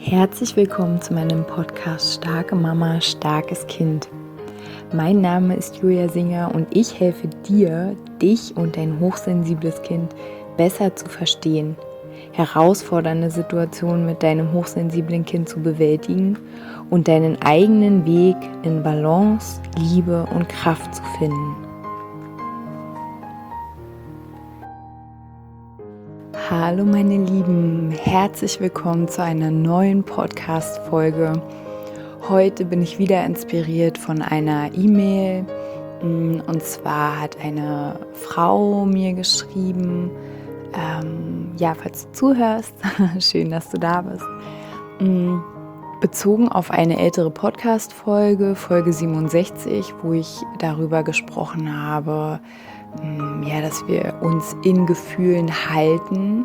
Herzlich willkommen zu meinem Podcast Starke Mama, starkes Kind. Mein Name ist Julia Singer und ich helfe dir, dich und dein hochsensibles Kind besser zu verstehen, herausfordernde Situationen mit deinem hochsensiblen Kind zu bewältigen und deinen eigenen Weg in Balance, Liebe und Kraft zu finden. Hallo meine Lieben, herzlich willkommen zu einer neuen Podcast-Folge. Heute bin ich wieder inspiriert von einer E-Mail, und zwar hat eine Frau mir geschrieben, falls du zuhörst, schön, dass du da bist, bezogen auf eine ältere Podcast-Folge, Folge 67, wo ich darüber gesprochen habe, dass wir uns in Gefühlen halten.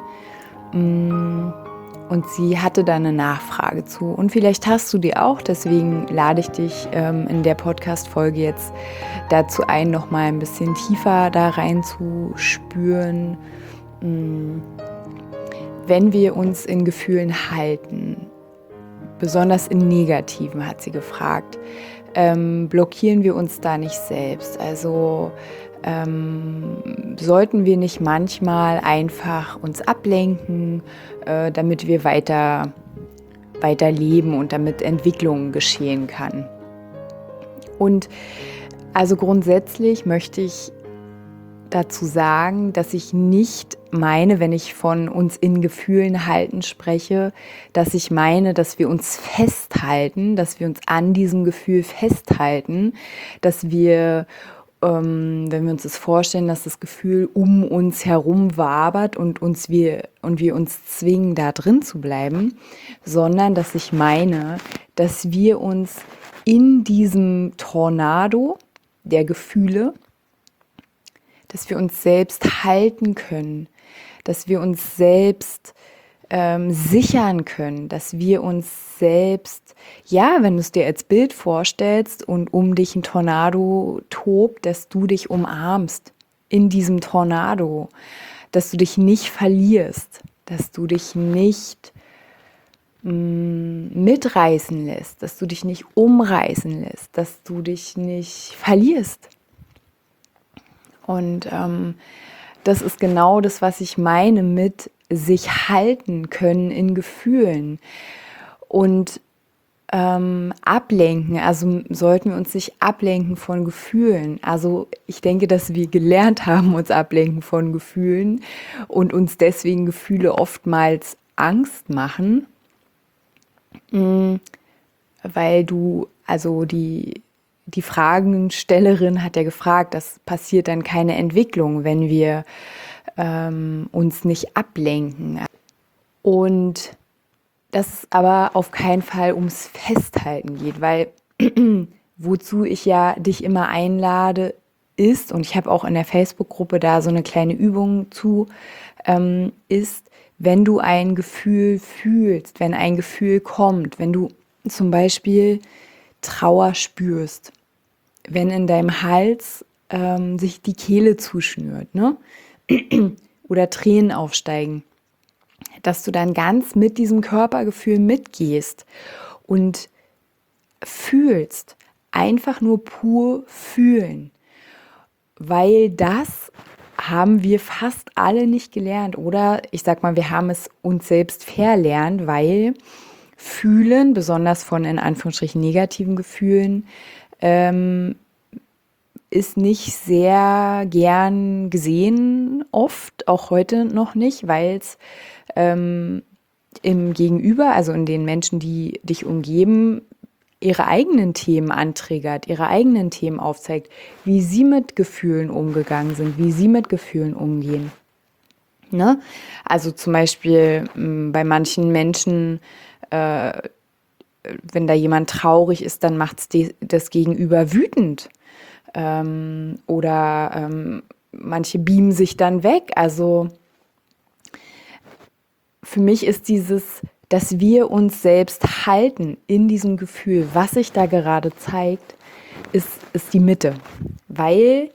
Und sie hatte da eine Nachfrage zu. Und vielleicht hast du die auch, deswegen lade ich dich in der Podcast-Folge jetzt dazu ein, noch mal ein bisschen tiefer da rein zu spüren. Wenn wir uns in Gefühlen halten, besonders in Negativen, hat sie gefragt, blockieren wir uns da nicht selbst? Also sollten wir nicht manchmal einfach uns ablenken, damit wir weiter leben und damit Entwicklung geschehen kann. Und also grundsätzlich möchte ich dazu sagen, dass ich nicht meine, wenn ich von uns in Gefühlen halten spreche, dass ich meine, dass wir uns festhalten, dass wir uns an diesem Gefühl festhalten, dass wir wenn wir uns das vorstellen, dass das Gefühl um uns herum wabert und wir uns zwingen, da drin zu bleiben, sondern dass ich meine, dass wir uns in diesem Tornado der Gefühle, dass wir uns selbst halten können, dass wir uns selbst sichern können, dass wir uns selbst, wenn du es dir als Bild vorstellst und um dich ein Tornado tobt, dass du dich umarmst in diesem Tornado, dass du dich nicht verlierst, dass du dich nicht mitreißen lässt, dass du dich nicht umreißen lässt, dass du dich nicht verlierst. Und das ist genau das, was ich meine mit sich halten können in Gefühlen und ablenken. Also sollten wir uns nicht ablenken von Gefühlen. Also ich denke, dass wir gelernt haben, uns ablenken von Gefühlen und uns deswegen Gefühle oftmals Angst machen, weil die Fragenstellerin hat ja gefragt, das passiert dann keine Entwicklung, wenn wir uns nicht ablenken. Und dass es aber auf keinen Fall ums Festhalten geht, weil wozu ich ja dich immer einlade, ist, und ich habe auch in der Facebook-Gruppe da so eine kleine Übung zu, ist, wenn du ein Gefühl fühlst, wenn ein Gefühl kommt, wenn du zum Beispiel Trauer spürst, wenn in deinem Hals sich die Kehle zuschnürt, ne? Oder Tränen aufsteigen, dass du dann ganz mit diesem Körpergefühl mitgehst und fühlst, einfach nur pur fühlen, weil das haben wir fast alle nicht gelernt, oder ich sag mal, wir haben es uns selbst verlernt, weil Fühlen, besonders von in Anführungsstrichen negativen Gefühlen, ist nicht sehr gern gesehen, oft, auch heute noch nicht, weil es im Gegenüber, also in den Menschen, die dich umgeben, ihre eigenen Themen antriggert, ihre eigenen Themen aufzeigt, wie sie mit Gefühlen umgegangen sind, wie sie mit Gefühlen umgehen. Ne? Also zum Beispiel bei manchen Menschen, wenn da jemand traurig ist, dann macht es das Gegenüber wütend. Oder manche beamen sich dann weg. Also für mich ist dieses, dass wir uns selbst halten in diesem Gefühl, was sich da gerade zeigt, ist die Mitte. Weil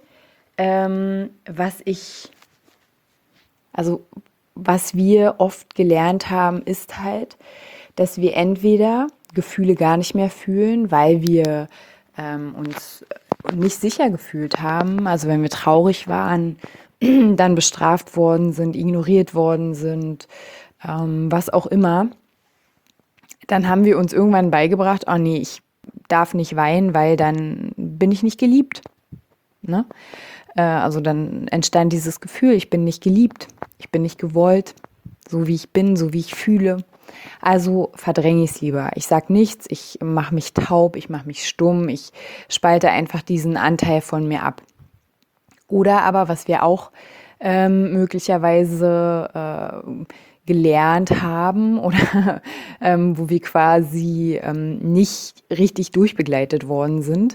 was wir oft gelernt haben, ist halt, dass wir entweder Gefühle gar nicht mehr fühlen, weil wir uns nicht sicher gefühlt haben, also wenn wir traurig waren, dann bestraft worden sind, ignoriert worden sind, was auch immer, dann haben wir uns irgendwann beigebracht, oh nee, ich darf nicht weinen, weil dann bin ich nicht geliebt. Ne? Also dann entstand dieses Gefühl, ich bin nicht geliebt, ich bin nicht gewollt, so wie ich bin, so wie ich fühle. Also verdränge ich es lieber. Ich sage nichts, ich mache mich taub, ich mache mich stumm, ich spalte einfach diesen Anteil von mir ab. Oder aber, was wir auch möglicherweise gelernt haben oder wo wir quasi nicht richtig durchbegleitet worden sind,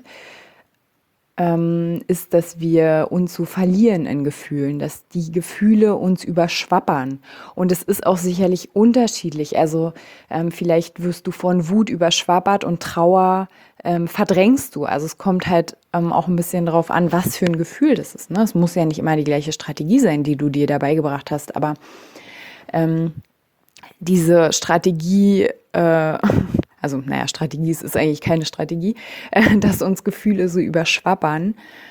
ist, dass wir uns so verlieren in Gefühlen, dass die Gefühle uns überschwappern. Und es ist auch sicherlich unterschiedlich. Also vielleicht wirst du von Wut überschwappert und Trauer verdrängst du. Also es kommt halt auch ein bisschen darauf an, was für ein Gefühl das ist. Ne? Es muss ja nicht immer die gleiche Strategie sein, die du dir dabei gebracht hast, aber diese Strategie, also naja, Strategie ist eigentlich keine Strategie, dass uns Gefühle so überschwappern,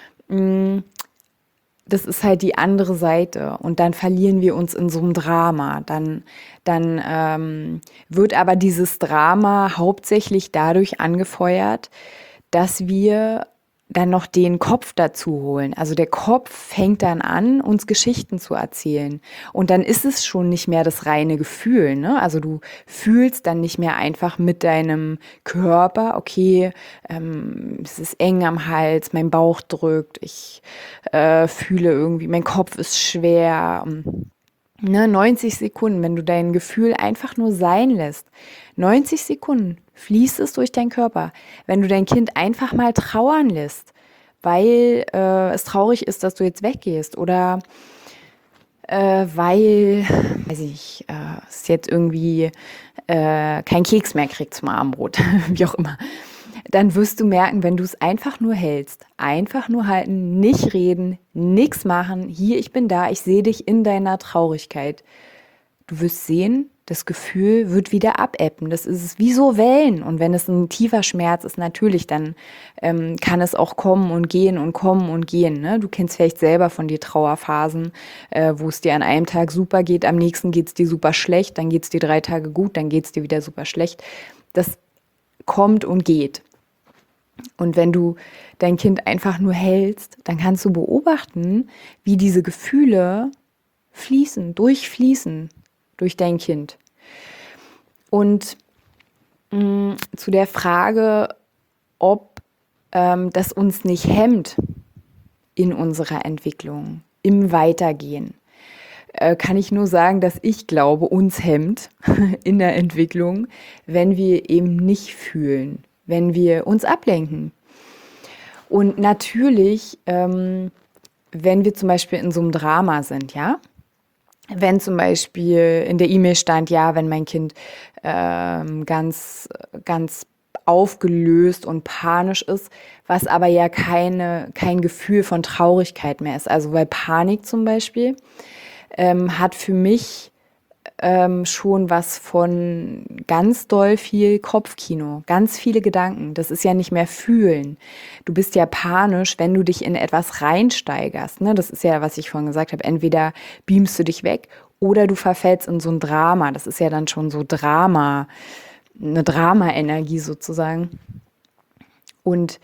das ist halt die andere Seite und dann verlieren wir uns in so einem Drama. Dann wird aber dieses Drama hauptsächlich dadurch angefeuert, dass wir dann noch den Kopf dazu holen. Also der Kopf fängt dann an, uns Geschichten zu erzählen. Und dann ist es schon nicht mehr das reine Gefühl, ne? Also du fühlst dann nicht mehr einfach mit deinem Körper, okay, es ist eng am Hals, mein Bauch drückt, ich fühle irgendwie, mein Kopf ist schwer. Ne, 90 Sekunden, wenn du dein Gefühl einfach nur sein lässt. 90 Sekunden fließt es durch deinen Körper. Wenn du dein Kind einfach mal trauern lässt, weil es traurig ist, dass du jetzt weggehst oder weil, weiß ich, es jetzt irgendwie kein Keks mehr kriegt zum Abendbrot, wie auch immer, dann wirst du merken, wenn du es einfach nur hältst, einfach nur halten, nicht reden, nichts machen, hier, ich bin da, ich sehe dich in deiner Traurigkeit. Du wirst sehen, das Gefühl wird wieder abebben. Das ist wie so Wellen. Und wenn es ein tiefer Schmerz ist, natürlich, dann kann es auch kommen und gehen und kommen und gehen. Ne? Du kennst vielleicht selber von dir Trauerphasen, wo es dir an einem Tag super geht, am nächsten geht es dir super schlecht, dann geht es dir 3 Tage gut, dann geht es dir wieder super schlecht. Das kommt und geht. Und wenn du dein Kind einfach nur hältst, dann kannst du beobachten, wie diese Gefühle durchfließen durch dein Kind. Und zu der Frage, ob das uns nicht hemmt in unserer Entwicklung, im Weitergehen, kann ich nur sagen, dass ich glaube, uns hemmt in der Entwicklung, wenn wir eben nicht fühlen, wenn wir uns ablenken. Und natürlich, wenn wir zum Beispiel in so einem Drama sind, ja, wenn zum Beispiel in der E-Mail stand, ja, wenn mein Kind ganz aufgelöst und panisch ist, was aber ja kein Gefühl von Traurigkeit mehr ist. Also weil Panik zum Beispiel hat für mich schon was von ganz doll viel Kopfkino, ganz viele Gedanken. Das ist ja nicht mehr fühlen. Du bist ja panisch, wenn du dich in etwas reinsteigerst. Ne? Das ist ja, was ich vorhin gesagt habe. Entweder beamst du dich weg oder du verfällst in so ein Drama. Das ist ja dann schon so Drama, eine Drama-Energie sozusagen. Und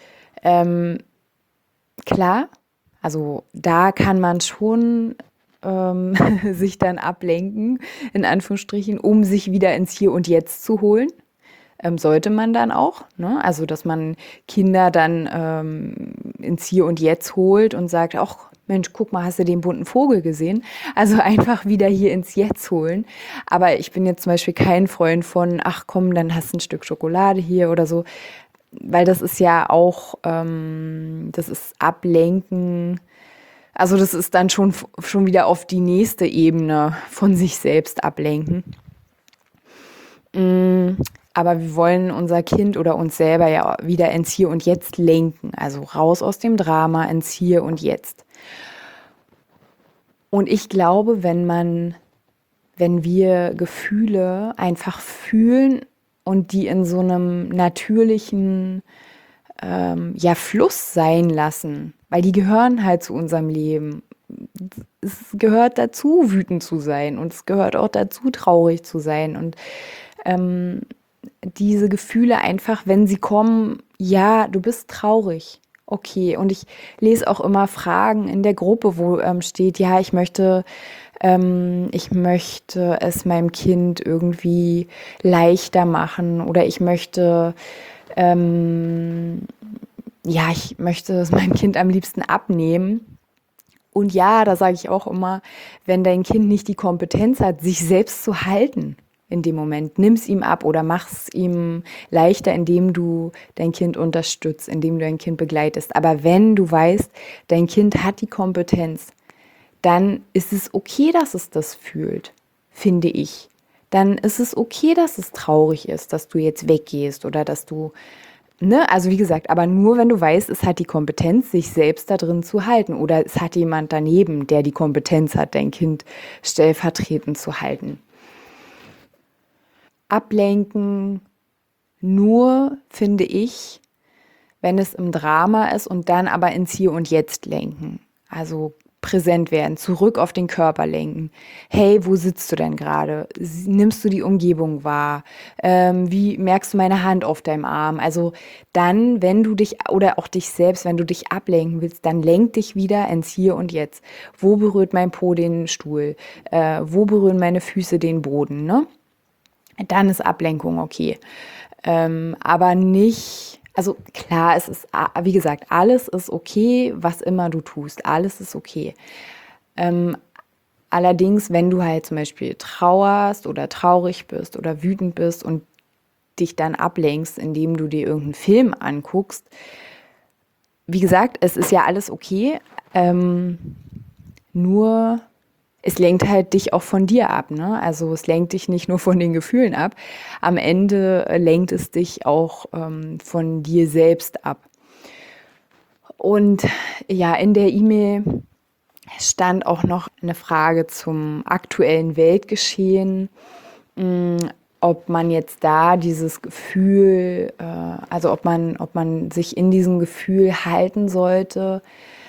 klar, also da kann man schon sich dann ablenken, in Anführungsstrichen, um sich wieder ins Hier und Jetzt zu holen. Sollte man dann auch, ne? Also dass man Kinder dann ins Hier und Jetzt holt und sagt, ach Mensch, guck mal, hast du den bunten Vogel gesehen? Also einfach wieder hier ins Jetzt holen. Aber ich bin jetzt zum Beispiel kein Freund von, ach komm, dann hast du ein Stück Schokolade hier oder so, weil das ist ja auch, das ist Ablenken. Also das ist dann schon wieder auf die nächste Ebene von sich selbst ablenken. Aber wir wollen unser Kind oder uns selber ja wieder ins Hier und Jetzt lenken. Also raus aus dem Drama, ins Hier und Jetzt. Und ich glaube, wenn wir Gefühle einfach fühlen und die in so einem natürlichen Fluss sein lassen, weil die gehören halt zu unserem Leben. Es gehört dazu, wütend zu sein, und es gehört auch dazu, traurig zu sein, und diese Gefühle einfach, wenn sie kommen, ja, du bist traurig, okay. Und ich lese auch immer Fragen in der Gruppe, wo steht, ja, ich möchte es meinem Kind irgendwie leichter machen, oder ich möchte es meinem Kind am liebsten abnehmen. Und ja, da sage ich auch immer, wenn dein Kind nicht die Kompetenz hat, sich selbst zu halten in dem Moment, nimm es ihm ab oder mach es ihm leichter, indem du dein Kind unterstützt, indem du dein Kind begleitest. Aber wenn du weißt, dein Kind hat die Kompetenz, dann ist es okay, dass es das fühlt, finde ich. Dann ist es okay, dass es traurig ist, dass du jetzt weggehst oder dass du, ne, also wie gesagt, aber nur wenn du weißt, es hat die Kompetenz, sich selbst da drin zu halten, oder es hat jemand daneben, der die Kompetenz hat, dein Kind stellvertretend zu halten. Ablenken nur, finde ich, wenn es im Drama ist, und dann aber ins Hier und Jetzt lenken. Also präsent werden, zurück auf den Körper lenken. Hey, wo sitzt du denn gerade? Nimmst du die Umgebung wahr? Wie merkst du meine Hand auf deinem Arm? Also dann, wenn du dich, oder auch dich selbst, wenn du dich ablenken willst, dann lenk dich wieder ins Hier und Jetzt. Wo berührt mein Po den Stuhl? Wo berühren meine Füße den Boden? Ne? Dann ist Ablenkung okay. Aber nicht, also klar, es ist, wie gesagt, alles ist okay, was immer du tust, alles ist okay. Allerdings, wenn du halt zum Beispiel trauerst oder traurig bist oder wütend bist und dich dann ablenkst, indem du dir irgendeinen Film anguckst, wie gesagt, es ist ja alles okay, nur es lenkt halt dich auch von dir ab, ne? Also es lenkt dich nicht nur von den Gefühlen ab, am Ende lenkt es dich auch von dir selbst ab. Und ja, in der E-Mail stand auch noch eine Frage zum aktuellen Weltgeschehen, ob man jetzt da dieses Gefühl, also ob man sich in diesem Gefühl halten sollte.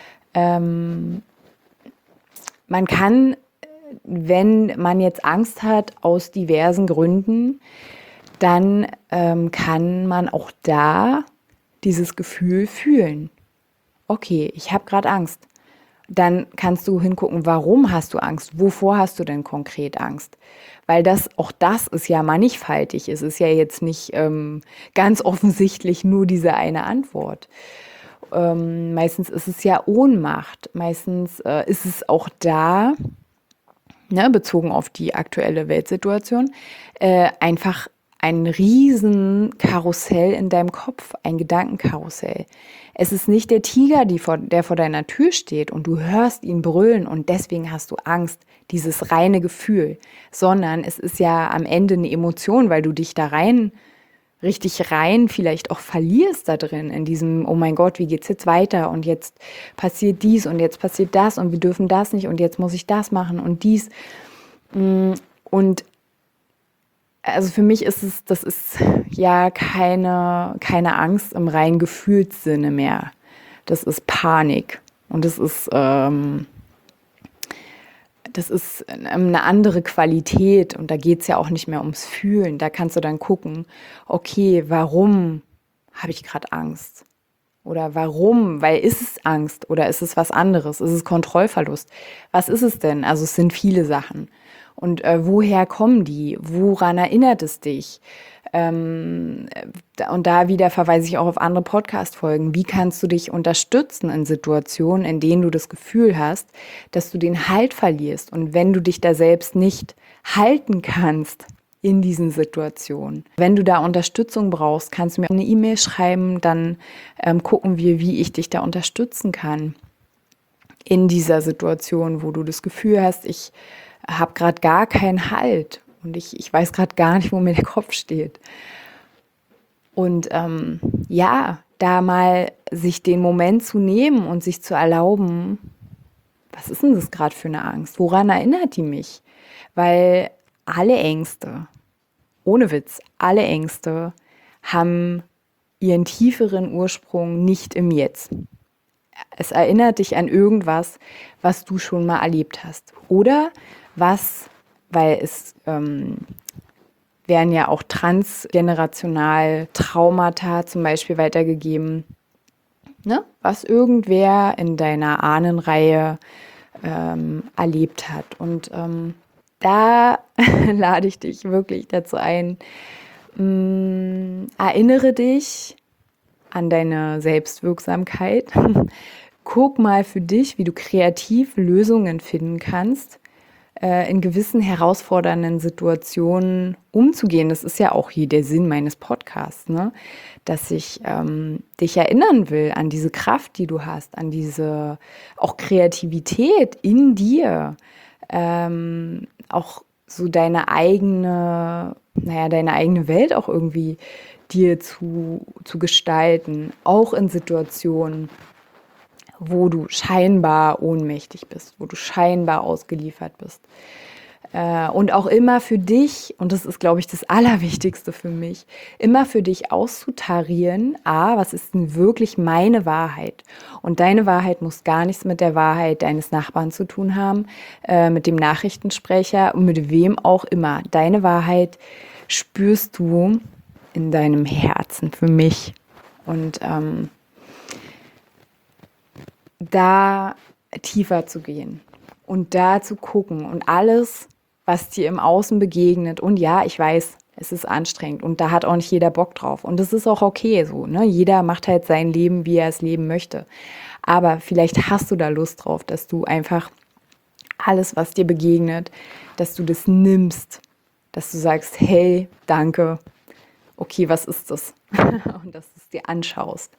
Man kann, wenn man jetzt Angst hat aus diversen Gründen, dann kann man auch da dieses Gefühl fühlen. Okay, ich habe gerade Angst. Dann kannst du hingucken, warum hast du Angst? Wovor hast du denn konkret Angst? Weil auch das ist ja mannigfaltig. Es ist ja jetzt nicht ganz offensichtlich nur diese eine Antwort. Meistens ist es ja Ohnmacht. Meistens ist es auch da, ne, bezogen auf die aktuelle Weltsituation, einfach ein riesen Karussell in deinem Kopf, ein Gedankenkarussell. Es ist nicht der Tiger, der vor deiner Tür steht und du hörst ihn brüllen und deswegen hast du Angst, dieses reine Gefühl, sondern es ist ja am Ende eine Emotion, weil du dich da richtig rein vielleicht auch verlierst da drin, in diesem, oh mein Gott, wie geht's jetzt weiter und jetzt passiert dies und jetzt passiert das und wir dürfen das nicht und jetzt muss ich das machen und dies. Und also für mich das ist ja keine Angst im reinen Gefühlssinne mehr. Das ist Panik und das ist eine andere Qualität und da geht es ja auch nicht mehr ums Fühlen. Da kannst du dann gucken, okay, warum habe ich gerade Angst? Oder warum? Weil ist es Angst oder ist es was anderes? Ist es Kontrollverlust? Was ist es denn? Also es sind viele Sachen. Und woher kommen die? Woran erinnert es dich? Und da wieder verweise ich auch auf andere Podcast-Folgen. Wie kannst du dich unterstützen in Situationen, in denen du das Gefühl hast, dass du den Halt verlierst? Und wenn du dich da selbst nicht halten kannst in diesen Situationen, wenn du da Unterstützung brauchst, kannst du mir eine E-Mail schreiben, dann gucken wir, wie ich dich da unterstützen kann in dieser Situation, wo du das Gefühl hast, ich habe gerade gar keinen Halt und ich weiß gerade gar nicht, wo mir der Kopf steht. Und da mal sich den Moment zu nehmen und sich zu erlauben, was ist denn das gerade für eine Angst? Woran erinnert die mich? Weil alle Ängste, ohne Witz, alle Ängste haben ihren tieferen Ursprung nicht im Jetzt. Es erinnert dich an irgendwas, was du schon mal erlebt hast. Oder was, weil es werden ja auch transgenerational Traumata zum Beispiel weitergegeben, ne? Was irgendwer in deiner Ahnenreihe erlebt hat. Und da lade ich dich wirklich dazu ein, erinnere dich an deine Selbstwirksamkeit. Guck mal für dich, wie du kreativ Lösungen finden kannst, in gewissen herausfordernden Situationen umzugehen. Das ist ja auch hier der Sinn meines Podcasts, ne? Dass ich dich erinnern will an diese Kraft, die du hast, an diese auch Kreativität in dir, auch so deine eigene Welt auch irgendwie dir zu gestalten, auch in Situationen, wo du scheinbar ohnmächtig bist, wo du scheinbar ausgeliefert bist. Und auch immer für dich, und das ist, glaube ich, das Allerwichtigste für mich, immer für dich auszutarieren, was ist denn wirklich meine Wahrheit? Und deine Wahrheit muss gar nichts mit der Wahrheit deines Nachbarn zu tun haben, mit dem Nachrichtensprecher und mit wem auch immer. Deine Wahrheit spürst du in deinem Herzen für mich. Und da tiefer zu gehen und da zu gucken und alles, was dir im Außen begegnet. Und ja, ich weiß, es ist anstrengend und da hat auch nicht jeder Bock drauf. Und das ist auch okay so, ne? Jeder macht halt sein Leben, wie er es leben möchte. Aber vielleicht hast du da Lust drauf, dass du einfach alles, was dir begegnet, dass du das nimmst, dass du sagst, hey, danke, okay, was ist das? Und dass du es dir anschaust.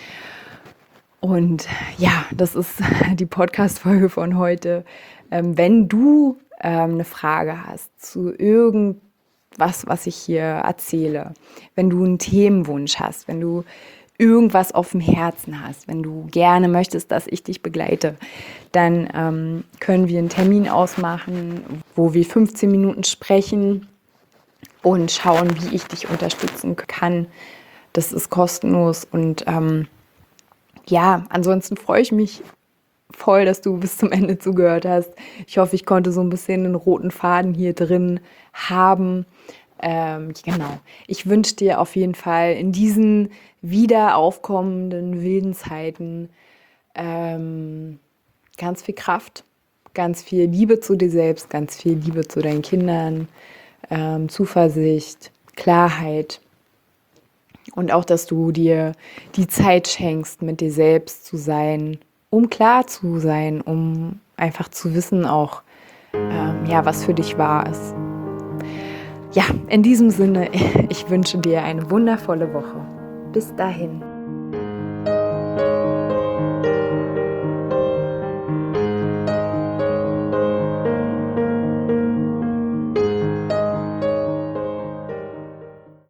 Und ja, das ist die Podcast-Folge von heute. Wenn du eine Frage hast zu irgendwas, was ich hier erzähle, wenn du einen Themenwunsch hast, wenn du irgendwas auf dem Herzen hast, wenn du gerne möchtest, dass ich dich begleite, dann können wir einen Termin ausmachen, wo wir 15 Minuten sprechen und schauen, wie ich dich unterstützen kann. Das ist kostenlos und ja, ansonsten freue ich mich voll, dass du bis zum Ende zugehört hast. Ich hoffe, ich konnte so ein bisschen einen roten Faden hier drin haben. Genau. Ich wünsche dir auf jeden Fall in diesen wieder aufkommenden wilden Zeiten ganz viel Kraft, ganz viel Liebe zu dir selbst, ganz viel Liebe zu deinen Kindern, Zuversicht, Klarheit. Und auch, dass du dir die Zeit schenkst, mit dir selbst zu sein, um klar zu sein, um einfach zu wissen auch, was für dich wahr ist. Ja, in diesem Sinne, ich wünsche dir eine wundervolle Woche. Bis dahin.